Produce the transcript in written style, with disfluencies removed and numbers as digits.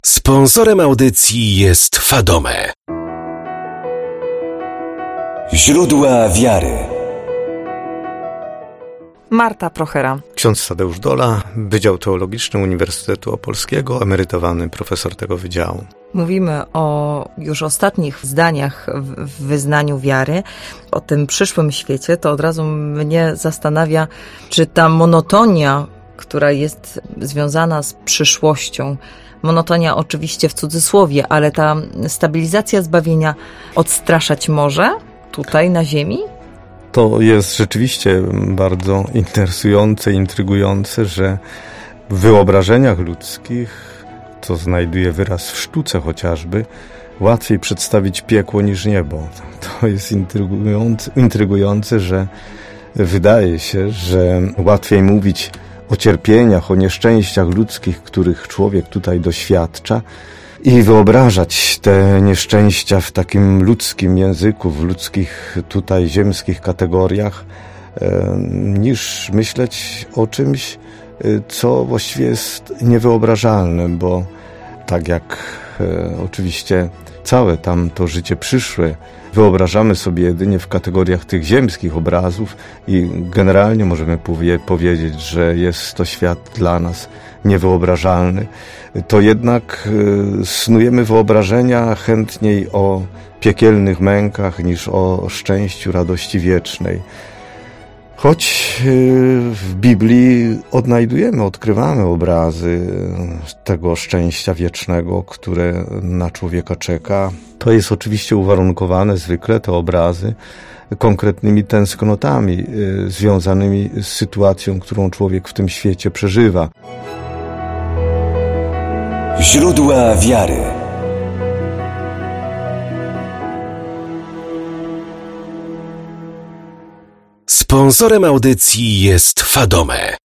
Sponsorem audycji jest Fadome. Źródła wiary. Marta Prochera. Ksiądz Tadeusz Dola, Wydział Teologiczny Uniwersytetu Opolskiego, emerytowany profesor tego wydziału. Mówimy o już ostatnich zdaniach w wyznaniu wiary, o tym przyszłym świecie. To od razu mnie zastanawia, czy ta monotonia, która jest związana z przyszłością, monotonia oczywiście w cudzysłowie, ale ta stabilizacja zbawienia odstraszać może tutaj na ziemi? To jest rzeczywiście bardzo interesujące, intrygujące, że w wyobrażeniach ludzkich, co znajduje wyraz w sztuce chociażby, łatwiej przedstawić piekło niż niebo. To jest intrygujące, że wydaje się, że łatwiej mówić o cierpieniach, o nieszczęściach ludzkich, których człowiek tutaj doświadcza, i wyobrażać te nieszczęścia w takim ludzkim języku, w ludzkich tutaj ziemskich kategoriach, niż myśleć o czymś, co właściwie jest niewyobrażalne, bo tak jak oczywiście całe tamto życie przyszłe wyobrażamy sobie jedynie w kategoriach tych ziemskich obrazów i generalnie możemy powiedzieć, że jest to świat dla nas niewyobrażalny, to jednak snujemy wyobrażenia chętniej o piekielnych mękach niż o szczęściu, radości wiecznej. Choć w Biblii odkrywamy obrazy tego szczęścia wiecznego, które na człowieka czeka. To jest oczywiście uwarunkowane zwykle, te obrazy, konkretnymi tęsknotami związanymi z sytuacją, którą człowiek w tym świecie przeżywa. Źródła wiary. Sponsorem audycji jest Fadome.